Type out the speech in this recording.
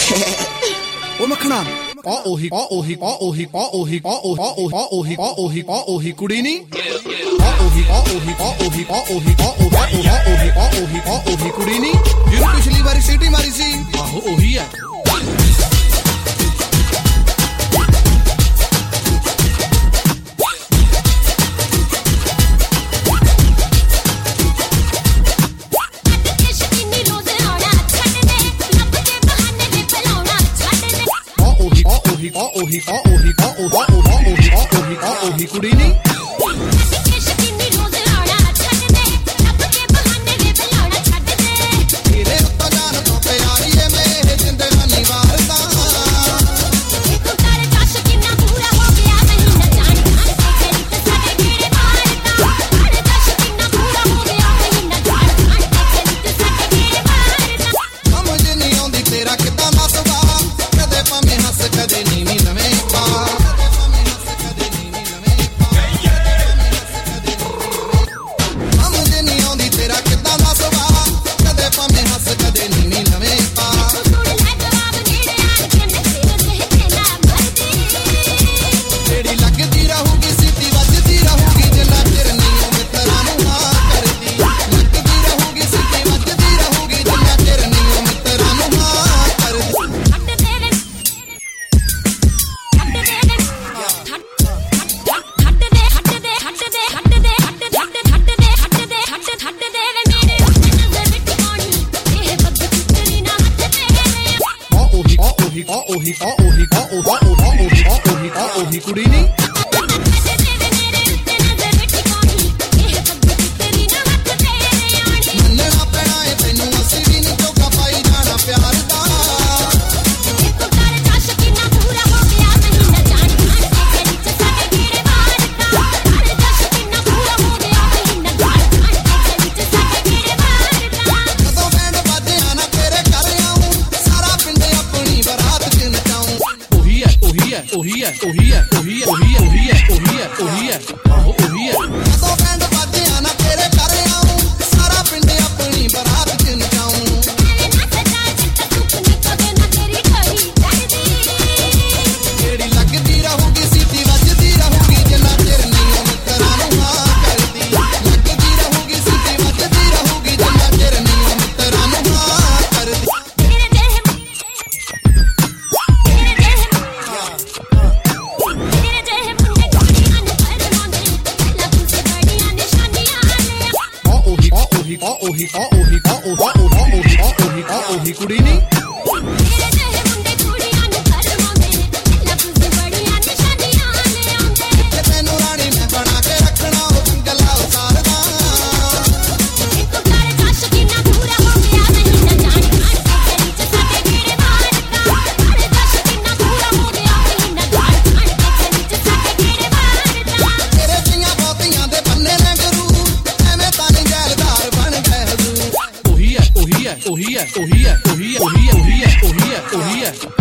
ਉਹ ਮੱਖਣਾ ਉਹੀ ਕੁੜੀ ਨੀ ਉਹੀ ਕੁੜੀ ਨੀ ਜਿਹਨੂੰ ਪਿਛਲੀ ਵਾਰੀ ਸੀਟੀ ਮਾਰੀ ਸੀ। ਆਹੋ ਉਹੀ ਹੈ। ਉਹੀ ਕੁੜੀ ਨੀ ਉਹੀ ਕੁੜੀ ਨੀ ਮੰਨਣਾ ਪੈਣਾ ਏ ਤੈਨੂੰ ਅਸੀਂ ਵੀ ਨੀ ਧੋਖਾ ਪਾਈ ਜਾਣਾ ਪਿਆਰ ਦਾ। ਜਦੋਂ ਬੈਂਡ ਬਾਜਿਆ ਨਾ ਤੇਰੇ ਘਰ ਆਊਂ ਸਾਰਾ ਪਿੰਡ ਆਪਣੀ ਬਰਾਤ ਚ ਨਚਾਊਂ। ਉਹੀ ਹੈ ਆਹੋ ਉਹੀ ਹੈ। ਜਦੋਂ ਬੈਂਡ ਬਾਜਿਆ ਨਾ ਤੇਰੇ ਘਰ ਆਊਂ ਸਾਰਾ ਪਿੰਡ ਆਪਣੀ ਬਰਾਤ ਚ ਨਚਾਊਂ। ਜਿਹੜੀ ਲੱਗਦੀ ਰਹੂਗੀ ਸੀਟੀ ਵੱਜਦੀ ਰਹੂਗੀ ਜਿੰਨਾ ਚਿਰ ਨਹੀਂ ਉਹ ਮਿੱਤਰਾਂ ਨੂੰ ਹਾਂ ਕਰਦੀ। ਲੱਗਦੀ ਰਹੂਗੀ ਸੀਟੀ ਵੱਜਦੀ ਰਹੂਗੀ ਜਿੰਨਾ ਚਿਰ ਨਹੀਂ ਉਹ ਮਿੱਤਰਾਂ ਨੂੰ ਹਾਂ ਕਰਦੀ। ਉਹੀ ਕੁੜੀ ਨੀ ਤੈਨੂੰ ਰਾਣੀ ਮੈਂ ਬਣਾ ਕੇ ਰੱਖਣਾ ਉਹ ਜੰਗਲਾ ਉਤਾਰਦਾ। ਤੇਰੇ ਦੀਆਂ ਬਹੁਤੀਆਂ ਦੇ ਬੰਨੇ ਨੇ ਗੁਰੂ ਐਵੇਂ ਤਾਂ ਨਹੀਂ ਜੈਲਦਾਰ ਬਣ ਗਏ ਹਜ਼ੂਰ। ਉਹੀ ਹੈ।